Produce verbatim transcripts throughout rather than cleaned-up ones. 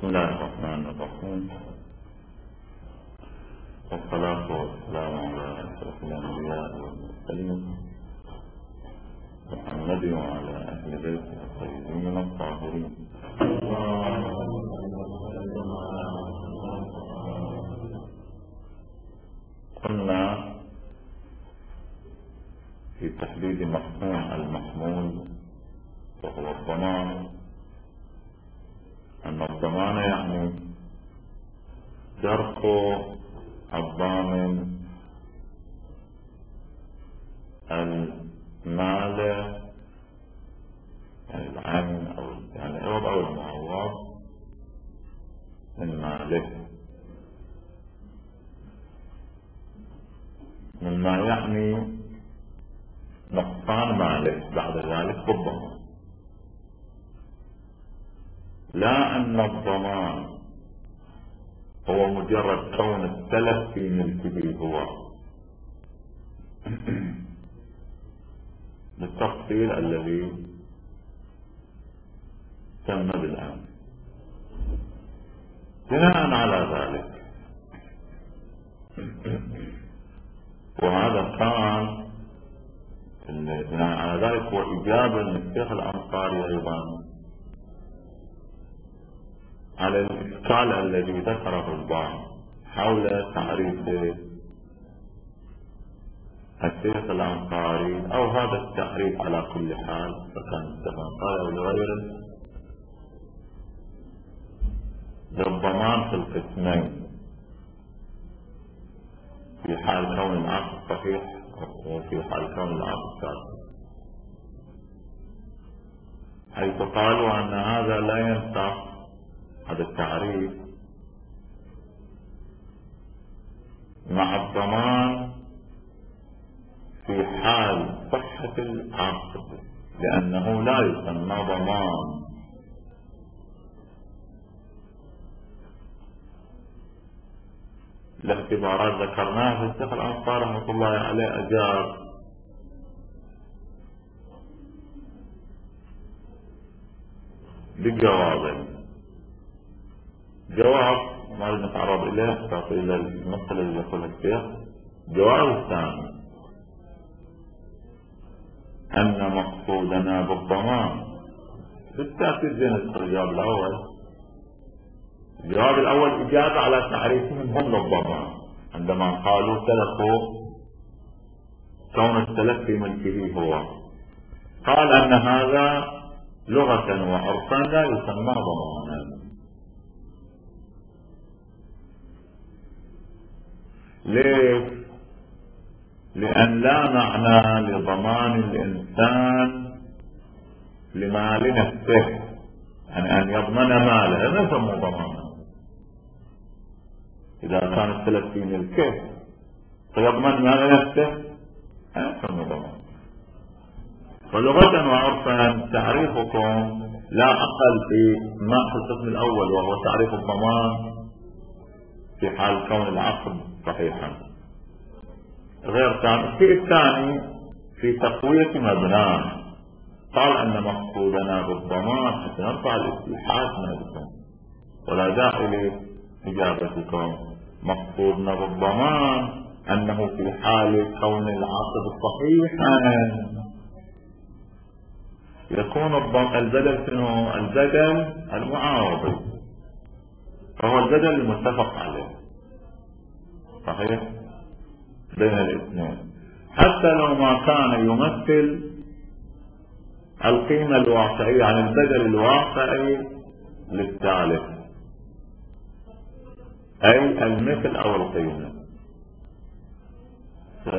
بسم الله الرحمن الرحيم، والصلاة والسلام على أشرف الأنبياء والمرسلين محمد وعلى أهل بيته الطيبين الطاهرين. قلنا في تحديد مفهوم المحمول وهو الضمان أن الضمان يعني درء الضامن المال يعني العين أو يعني العوض أو المعوض من ماله، مما يعني نقصان ماله بعد ذلك بالضمان، لا أن الضمان هو مجرد كون التلف في ملكه هو بالتفصيل الذي تم بالآن. بناء على ذلك وهذا كان بناء على ذلك هو إجابة من الشيخ الأنصاري أيضا على الإشكال الذي ذكره البعض حول تعريف الشيخ الأنصاري أو هذا التعريف على كل حال، فكان الشيخ الأنصاري أو لغيره للضمان في القسمين في حال كون العقد صحيح وفي حال كون العقد فاسد، حيث قالوا أن هذا لا ينفع هذا التعريف مع الضمان في حال صحة العقد، لأنه لا يسمى ضمان. الاعتبارات ذكرناها في الشيخ الأنصاري رحمة الله عليه أجاب بجوابين. جواب ما نتعرض إليه تعطي إلى المسألة اللي يقولها الشيخ. جواب الثاني أن مقصودنا بالضمان بالتأكيد بين الجواب الأول. الجواب الأول إجابة على تعريفهم هم للضمان عندما قالوا تلفوا كون التلف في ملكه هو، قال أن هذا لغة وعرفا لا يسمى ضمانا. ليش؟ لأن لا معنى لضمان الإنسان لمال نفسه، يعني أن يضمن ماله لا يسمى ضمانا. إذا كان التلف في ملكه فيضمن مال نفسه لا يسمى ضمانا. ولغة وعرفا تعريفكم لا أقل في ما في القسم الأول وهو تعريف الضمان في حال كون العقد صحيحا، غير ثاني. الشيء الثاني في تقوية مبناه قال أن مقصودنا بالضمان حتى نرفع الاستيحاء منكم، ولا داعي لإجابتكم. مقصودنا بالضمان أنه في حال كون العقد صحيحا يكون البدل شنو؟ البدل المعاوض، فهو البدل المتفق عليه صحيح بين الاثنين، حتى لو ما كان يمثل القيمة الواقعية عن البدل الواقعي للثالث، أي المثل أو القيمة. ف...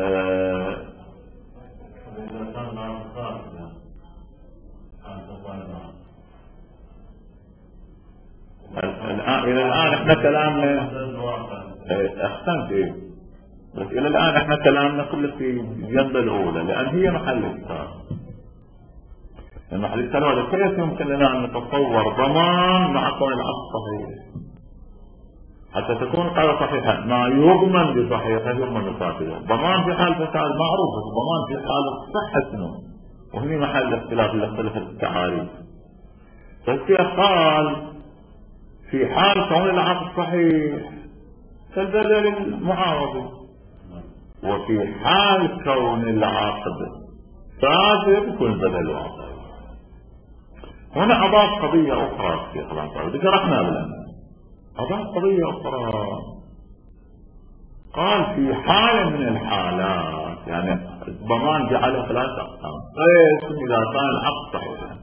الآن إلى الآن إحنا كلامنا أحسنت إيه، بس إلى الآن إحنا كلامنا كله في الجنبة الأولى لأن هي محل الإشكال. المحل الإشكال هذا كيف يمكن لنا أن نتصور ضمان مع كون العقد صحيح حتى تكون قاعدة صحيحة؟ ما يضمن بصحيحة يضمن بفاسدة. ضمان في حال فساد معروف، ضمان في حال صحة شنو؟ وهي محل الاختلاف اللي اختلفت التعاريف. فالشيخ قال في حال كون العقد صحيح كالبدل المعاوض، وفي حال كون العقد فاسد يكون البدل واقعي. هنا أضاف قضية أخرى في خلاصة ذكرنا بلا أضاف قضية أخرى، قال في حالة من الحالات، يعني الضمان جعله ثلاثة أقسام، قسم إذا كان العقد صحيح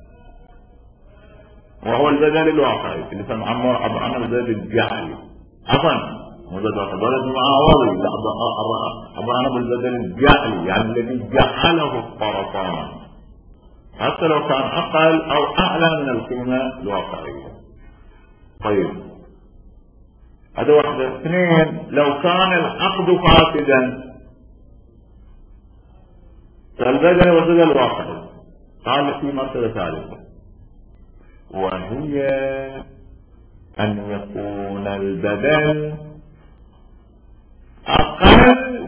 وهو البدل الواقعي اللي كان عمر عبر البدل الجعلي عفوا البدل المعاوضي عبر عنه بالبدل الجعلي، يعني الذي جعله الطرفان حتى لو كان أقل أو أعلى من القيمة الواقعية. طيب هذا واحدة. اثنين، لو كان العقد فاسدا فالبدل والبدل الواقعي، قال في مرتبة ثالثة وهي أن يكون البدل أقل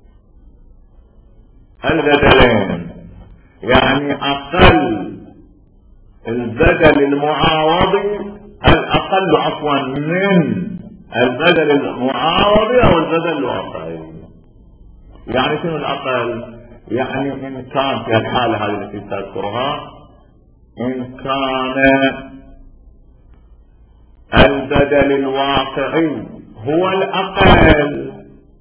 البدلين، يعني أقل البدل المعاوضي الأقل عفوا من البدل المعاوضي أو البدل الواقعي. يعني شنو الأقل؟ يعني إن كان في الحالة هذه التي تذكرها إن كان البدل الواقعي هو الأقل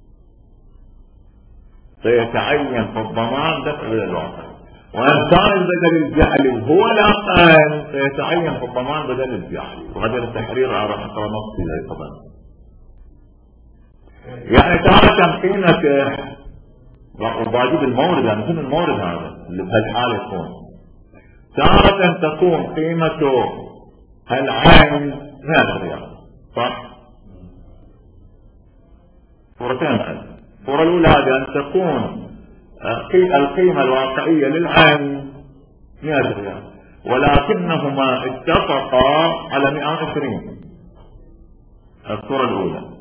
سيتعين في الضمان دفع البدل الواقعي، وإن كان البدل الجعلي هو الأقل سيتعين في الضمان بدل الجعلي. وهذا التحرير راح نقرأ نص إليه طبعا. يعني تارة قيمة وباجيب المورد، يعني شنو المورد هذا اللي بهالحالة يكون؟ تارة تكون قيمته العين مئة ريال صح؟ صورتين الآن. الصورة الأولى هذه أن تكون القيمة الواقعية للعين مئة ريال ولكنهما اتفقا على مئة وعشرين. الصورة الأولى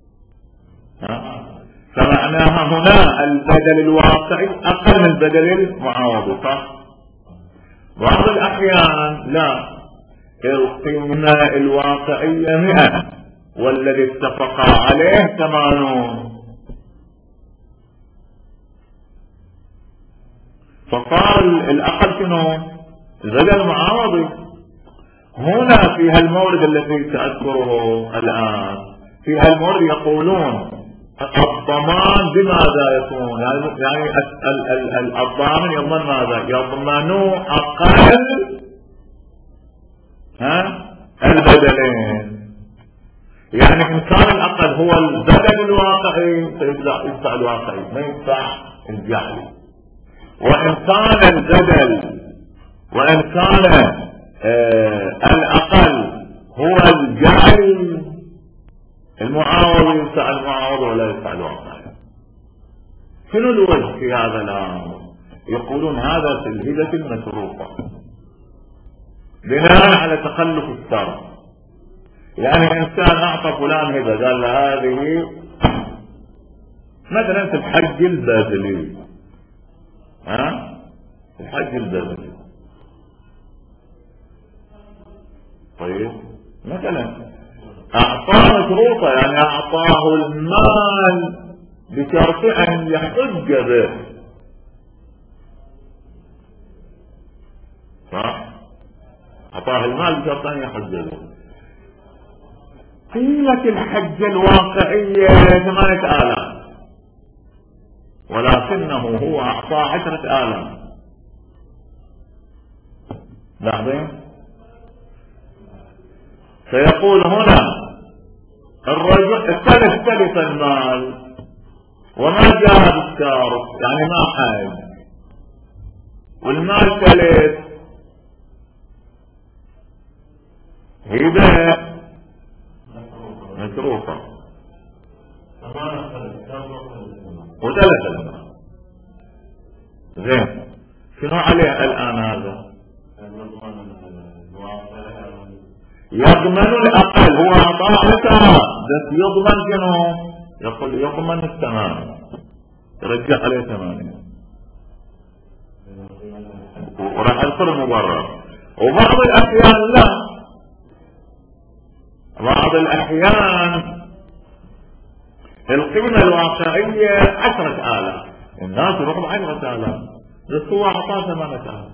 فمعناها هنا البدل الواقعي أقل من البدل المعاوض صح؟ بعض الأحيان لا، القيمة الواقعية مئة والذي اتفق عليه ثمانون، فصار الأقل شنو؟ البدل المعاوضي. هنا في هالمورد الذي سأذكره الآن، في هالمورد يقولون الضمان بماذا يكون؟ يعني الضامن يضمن ماذا؟ يضمن أقل ها البدلين. يعني إن كان الأقل هو البدل الواقعي سيدفع الواقعي ما يدفع الجعلي، وإن كان البدل وإن كان آه الأقل هو الجعلي المعاوض يدفع المعاوض ولا يدفع الواقعي. شنو الوجه في هذا الأمر؟ يقولون هذا في الهبة المشروطة بناء على تخلف الشرع. يعني إنسان أعطى فلان هبة قال له هذه مثلا في الحج البازلي ها في الحج البازلي طيب مثلا أعطاه شروطه، يعني أعطاه المال بشرط أن يحج به صح؟ أعطاه المال بشرط أن يحج به. قيمة الحج الواقعية ثمانية آلاف ولكنه هو أعطاه عشرة آلاف. لاحظين؟ فيقول هنا الرجل استلف تلف المال وما جاء بالشارط، يعني ما حاج والمال تلف هبة مشروطة وتلف المال. زين شنو عليه الآن؟ هذا يضمن الأقل، هو أعطاه عشرة بس يضمن شنو؟ يقول يضمن الثمانية، يرجع عليه ثمانية وراح يصير مبرر. وبعض الأحيان لا، بعض الأحيان القيمة الواقعية عشرة آلاف، الناس يروحوا بعشرة آلاف، بس هو أعطاه ثمانية آلاف.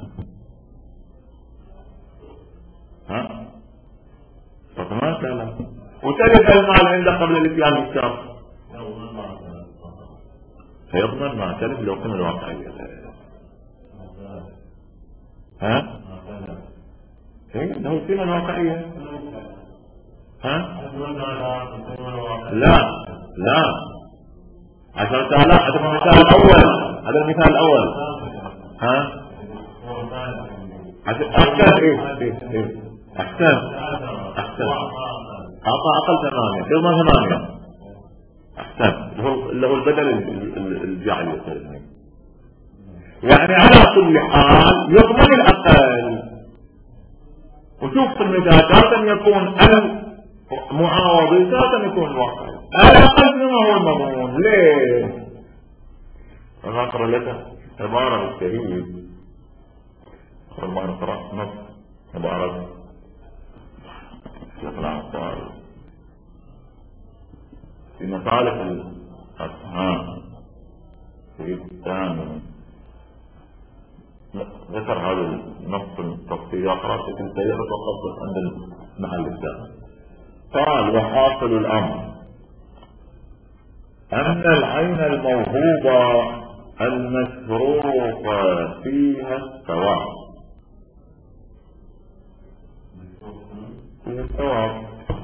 ها؟ ثمانية آلاف وتلف المال عنده قبل الإتيان بالشرط، فيضمن ما تلف لو القيمة الواقعية. ها؟ ايه له القيمة الواقعية. ها؟ لا لا عشرة آلاف هذا المثال الأول، هذا المثال الأول. ها؟ أحسن إيه إيه إيه أحسن أحسن أعطى أقل ثمانية، يضمن ثمانية. أحسن اللي هو البدل الجعل يسلمه، يعني على كل حال يضمن الأقل. وشوف في المثال يكون المعاوض ذاتا يكون الواقع الأقل مما هو المضمون. ليه؟ أنا أقرأ لك عبارة الشهيد ما نقرأ نص عبارة يطلع الصار في مصالح الأفهام في الثاني. ذكر هذا النص التفصيلي قرأت في السيئة وقفت عند المحل الثاني. قال وحاصل الأمر أن العين الموهوبة المسروق فيها الثواب، فيها الثواب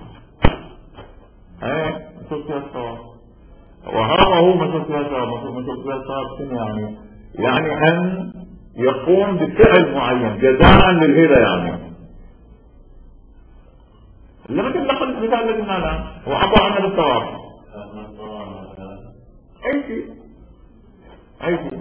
ايه مسروق فيها الثواب. وهذا هو مسروق فيها الثواب. مسروق فيها الثواب شنو يعني؟ يعني أن يقوم بفعل معين جزاء للهبة، يعني لما تنقل المثال الذي قلنا الآن هو عبارة عن الثواب. أي شيء أي شيء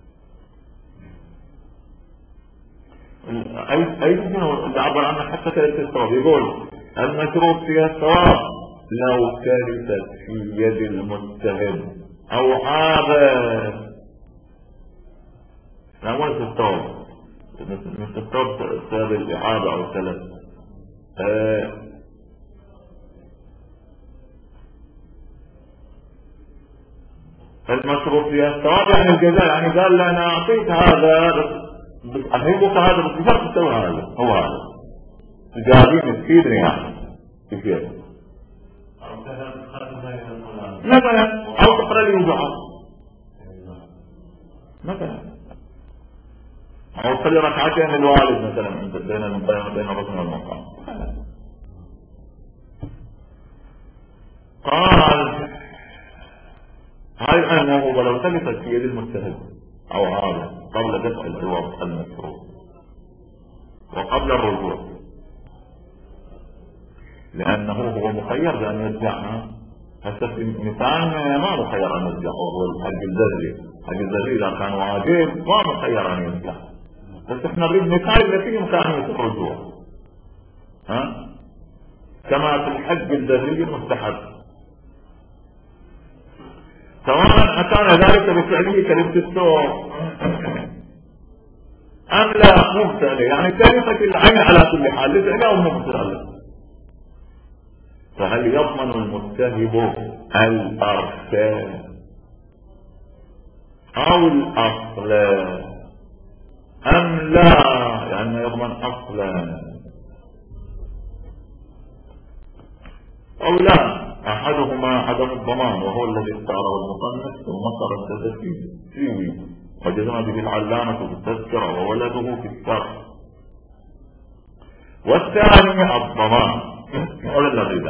أي أي شيء اللي عبر عنه حتى ثلاثة الثواب. يقول المشروط فيها الثواب لو كانت في يد المتهم أو عابر. لا مو الثواب، مش الثواب سبب الإعادة أو الثلاث. أه المشروط فيها الثواب يعني الجزاء، يعني قال له انا اعطيت هذا بس اهيبك هذا بس بشرط تسوي هذا، هو هذا جايبين تفيدني يعني كيف مثلا او تقرا لي دعاء مثلا او تصلي ركعتين للوالد مثلا انت بين بين الركن والمقام. قال هاي أنه ولو تلفت في يد المجتهد أو هذا قبل دفع الجواب المشروع وقبل الرجوع، لأنه هو مخير بأن يرجعها. حتى في مثال ما مخير أن يرجع، وهو الحج الزري. الحج الزري إذا كان واجب ما مخير أن يرجع، بس احنا نريد مثال التي إمكانية الرجوع. ها؟ كما في الحج الزري المستحب، سواء أكان ذلك بفعله كلمة السوء أم لا مبتلى، يعني كلمة العين على كل حال لفعله أو مبتلى. فهل يضمن المتهم الأركان أو الأصل أم لا؟ يعني يضمن أصلا أو لا. أحدهما عدم الضمان وهو الذي اختاره المصنف ثم تردد فيه وجزم به العلامة في التذكرة وولده في الشرح. والثاني الضمان ولا الذي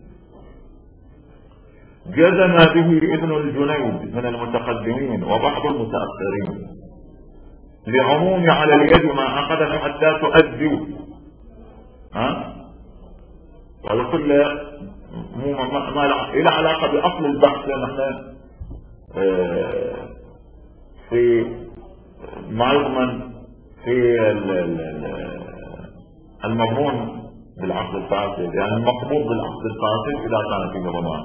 جزم به ابن الجنيد من المتقدمين وبعض المتأخرين لعموم على اليد ما عقد حتى تؤدي. ها؟ وهذا كله مو ما ما له علاقة بأصل البحث، لأن احنا اه في ما يضمن في المضمون بالعقد الفاسد، يعني المقبوض بالعقد الفاسد إذا كان في ضمان.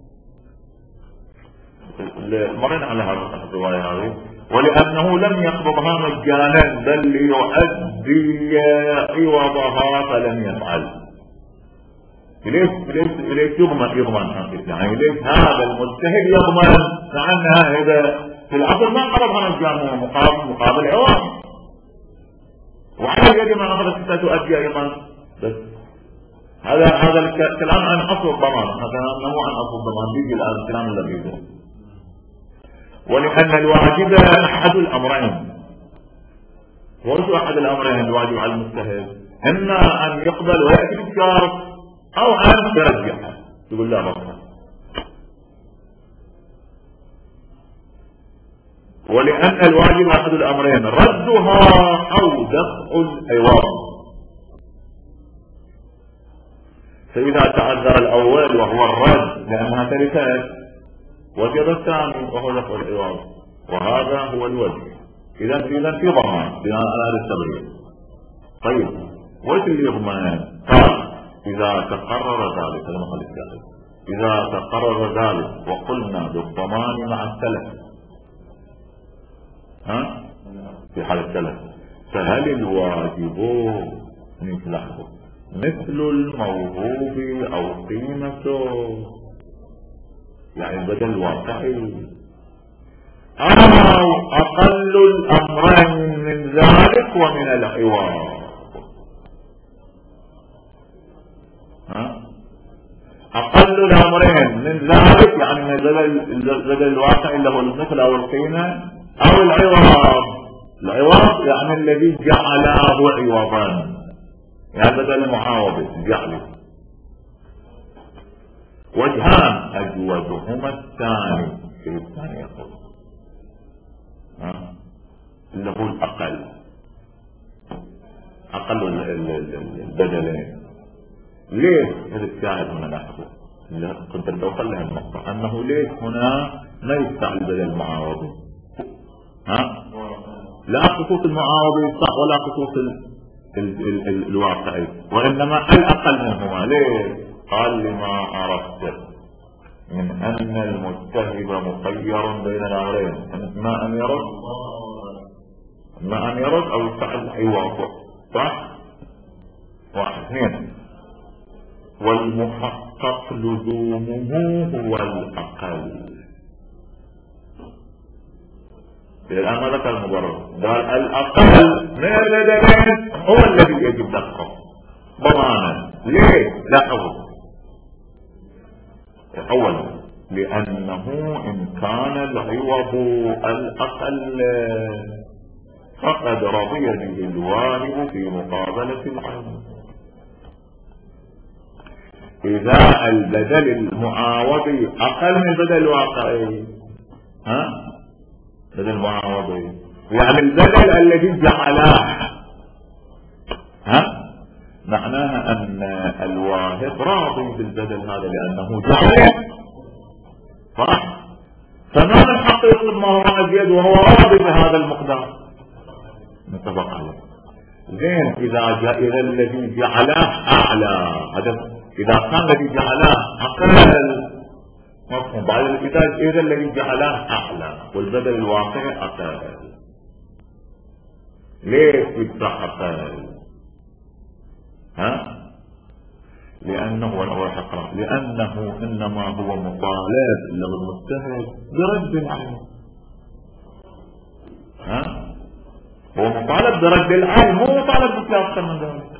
مرينا على هذه الرواية هذه. ولأنه لم يقبضها مجانا بل ليؤدي عوضها فلم يفعل. ليش ليش ليش يضمن يضمن يعني ليش هذا المجتهد يضمن مع ان هذا في الاصل ما قرب عن الجامعه مقابل مقابل عوام، وعلى يد ما اخذت تؤدي ايضا. بس هذا هذا الكلام عن اصل الضمان، هذا مو عن اصل الضمان، بيجي الان الكلام اللي بيجي. ولان الواجب احد الامرين. وشو احد الامرين الواجب على المجتهد؟ اما ان يقبل وياتي بالشرط او ان يرجعها تقول لا بطل. ولان الواجب احد الامرين ردها او دفع العوض. فاذا تعذر الاول وهو الرد لانها ثالثات، وجب الثاني وهو دفع العوض، وهذا هو الوجه. اذا اذا في ضمان بناء على هذا التبرير. طيب وش اللي يضمن؟ قال اذا تقرر ذلك، هذا محل الشاهد، اذا تقرر ذلك وقلنا بالضمان مع السلف، ها في حال السلف، فهل الواجب مثله مثل الموهوب او قيمته، يعني البدل الواقعي، او اقل الامرين من ذلك ومن العوض؟ اقل الامرين من ذلك يعني من البدل الواقعي اللي هو المثل او القيمه، او العوض. العوض يعني الذي جعله عوضا، يعني بدل المعاوضة جعله. وجهان اجودهما الثاني، في الثاني يقول ها اللي هو الاقل، اقل البدلين. ليش؟ هذا الشاهد هنا لاحظوا، كنت بوصل لها النقطة انه ليش هنا ما يدفع البدل المعاوضي؟ ها؟ لا خصوص المعاوضي صح ولا خصوص ال ال ال ال الواقعي، وانما الاقل منهما. ليه؟ قال لما عرفت من ان المجتهد مخير بين الامرين، ما ان يرد ما ان يرد او يفعل عوض، صح؟ واحد اثنين. والمحقق لزومه هو الاقل. الآن ما ذكر المبرر، قال الأقل من البدلين هو الذي يجب دفعه ضمانا. ليه؟ لاحظوا، أولا لأنه إن كان العوض الأقل فقد رضي به الواهب في مقابلة العين. إذا البدل المعاوضي أقل من البدل الواقعي، ها؟ بدل معاوضي يعني البدل الذي جعلاه، ها معناها ان الواهب راضي بالبدل هذا لانه جعله، صح؟ فما من حق يطلب ما هو ازيد وهو راضي بهذا المقدار، متفق عليه. زين اذا جاء الى الذي جعله اعلى، هذا اذا كان الذي جعله اقل مفهوم. بعد الكتاب اذا الذي جعله اعلى والبدل الواقعي اقل. ليه يدفع اقل؟ ها لانه ولا حقرا لانه انما هو مطالب لو المجتهد برد العين، ها هو مطالب برد العين، مو مطالب بشيء اكثر من ذلك.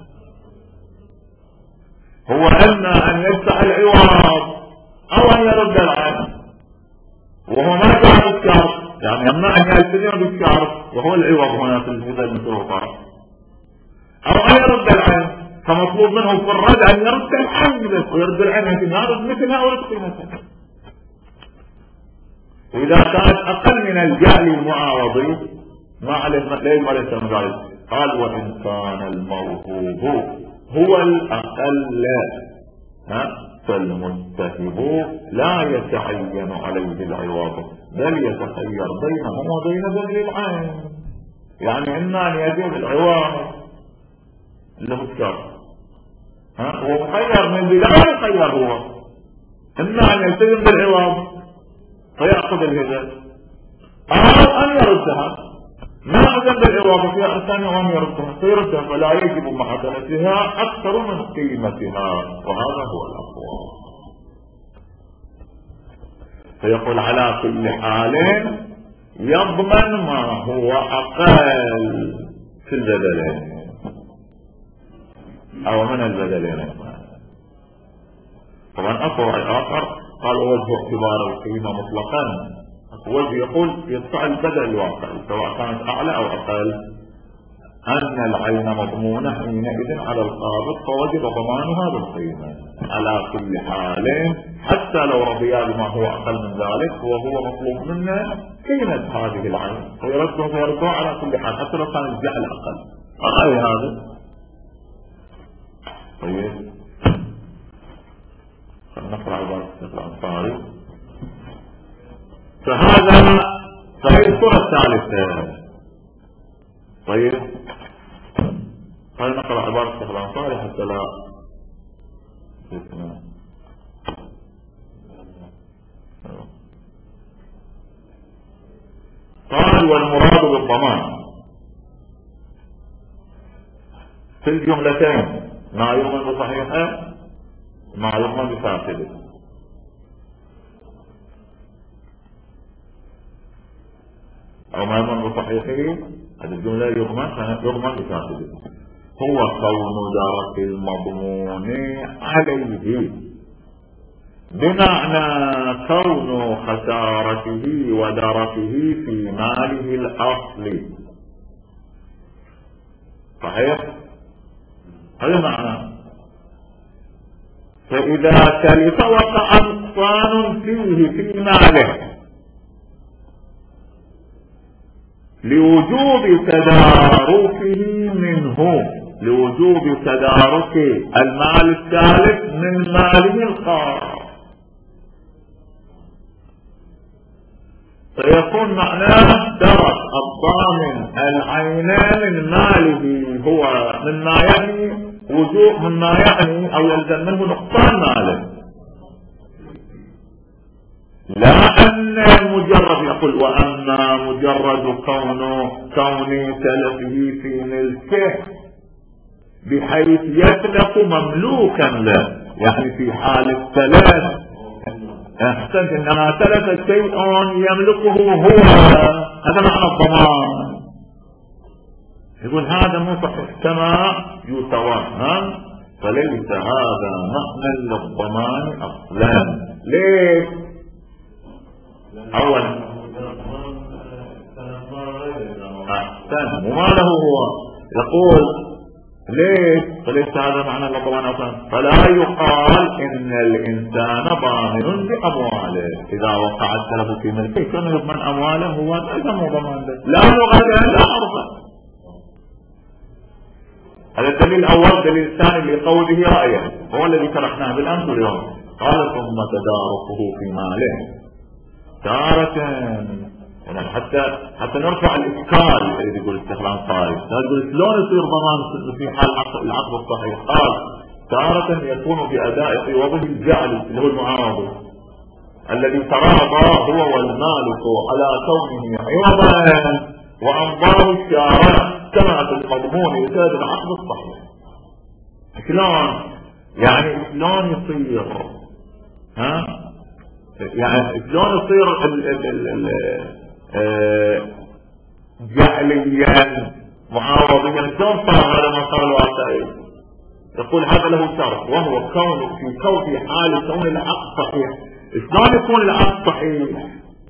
هو اما ان يدفع العوض او ان يرد العين، وهو ما جاء بالشرط، يعني اما ان يلتزم بالشرط وهو العوض هنا في الهدى المتوقع، او ان يرد العين، فمطلوب منه في الرد ان يرد العين بس، ويرد العين مثل ما رد مثلها او رد قيمتها. واذا كانت اقل من الجعل المعاوضي ما عليه لا يلزم ذلك. قال وان كان الموهوب هو الاقل، ها فالمجتهد لا يتعين عليه العوض بل يتخير بينه وبين بذل العين. يعني اما ان يجب العوض اللي هو الشرط، ها هو مخير من بداية مخير، هو اما ان يلتزم بالعوض فيأخذ الهدى او ان يردها. ما أذن بالإضافة فيها إنسان وهم يردها سيردها، فلا يجب معادلتها أكثر من قيمتها، وهذا هو الأقوى. فيقول على كل حال يضمن ما هو أقل في البدلين أو من البدلين. طبعا أقوى الآخر قال وجه اعتبار القيمة مطلقا، وجه يقول يدفع البدل الواقع سواء كانت أعلى أو أقل، أن العين مضمونة حينئذ على القابض فوجب ضمانها بالقيمة على كل حال، حتى لو رضيا بما هو أقل من ذلك وهو مطلوب منه قيمة هذه العين، ويرده ويرده على كل حال حتى لو كان الجعل أقل. أقل هذا طيب. نقرأ عبارة الأنصاري. فهذا فهي الصورة الثالثة. طيب خلينا نقرأ عبارة الأنصاري حتى لا قال والمراد بالضمان في الجملتين ما يضمن بصحيحه ما يضمن بفاسده. أو ما يضمن بصحيحه هذه الجملة يضمن يضمن بفاسده، هو كون درك المضمون عليه بمعنى كون خسارته ودركه في ماله الأصلي. صحيح؟ هذا معنى. فإذا تلف وقع نقصان فيه في ماله لوجوب تداركه منه، لوجوب تدارك المال الثالث من ماله الخاص، فيكون معناه درك الضامن العينان من ماله هو مما يعني وجوب مما يعني او يلزم منه نقصان ماله، لا ان مجرد يقول واما مجرد كونه كون تلفه في ملكه بحيث يتلف مملوكا له، يعني في حال التلف احسنت انما تلف شيء يملكه هو، هذا معنى الضمان. يقول هذا مو صحيح كما يتوهم، فليس هذا معنى للضمان اصلا. ليش؟ اولا احسن وما له هو يقول ليش؟ فليس هذا معنى للضمان اصلا، فلا يقال ان الانسان ضامن بامواله اذا وقع التلف في ملكه كان يضمن امواله هو هذا مو ضمان لا لغه لا عرفه. هذا الدليل الأول. دليل الثاني لقوله رأيه هو الذي شرحناه بالأمس واليوم. قال ثم تداركه في ماله تارة، يعني حتى حتى نرفع الإشكال الذي يقول الشيخ الأنصاري، يقول شلون يصير ضمان في حال العقد الصحيح؟ قال تارة يكون بأداء عوضه الجعل اللي هو المعاوض الذي تراضى هو والمالك على كونه عوضا وأنظاره الشارع كما في المضمون يساد العقد الصحيح. شلون؟ يعني شلون يصير ها؟ يعني شلون يصير ال ال ال ال جعليا معاوضيا؟ شلون صار هذا ما صار الواقعي؟ يقول هذا له شرط وهو كون في كون في حال كون العقد صحيح. شلون يكون العقد صحيح؟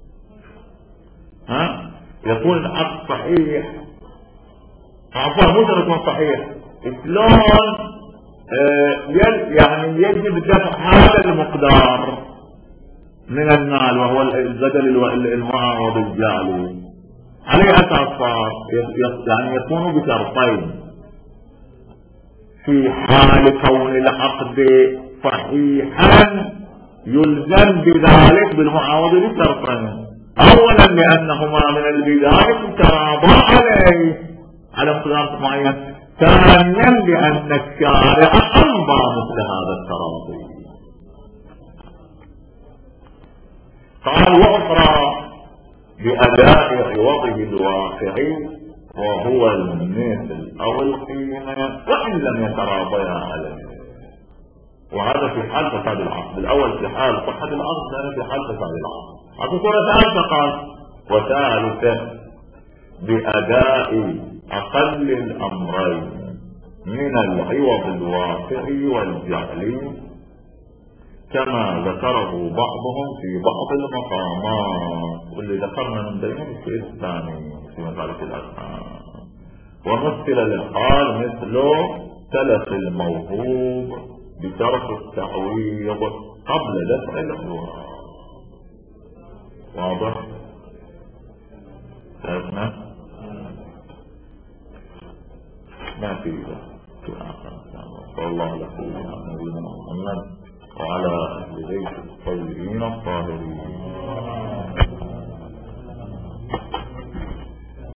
ها؟ يكون العقد صحيح عفوا مو يكون صحيح شلون؟ آه يعني يجب دفع هذا المقدار من المال وهو البدل المعاوض الجعلي عليه اساس صار يعني يكون بشرطين: في حال كون العقد صحيحا يلزم بذلك بالمعاوض بشرطين، اولا لانهما من البداية تراضى عليه على مقدار معين، ثانيا لان الشارع امضى مثل هذا التراضي. قال واخرى باداء عوضه الواقعي وهو المثل أو القيمة وإن لم يتراضيا عليه. وهذا في حال فساد العقد، الأول في حال صحة العقد، الثاني في حال فساد العقد. هذه سورة ثالثة قال وثالثة بأداء أقل الأمرين من العوض الواقع والجعل كما ذكره بعضهم في بعض المقامات، واللي ذكرنا من بينهم الشيء الثاني في مسألة الأسماء. ومثل الحال مثله تلف الموهوب بشرط التعويض قبل دفع العوض. واضح؟ شايفنا؟ ما في ذلك. صلى الله على نبينا محمد وعلى أهل بيت الطيبين الطاهرين.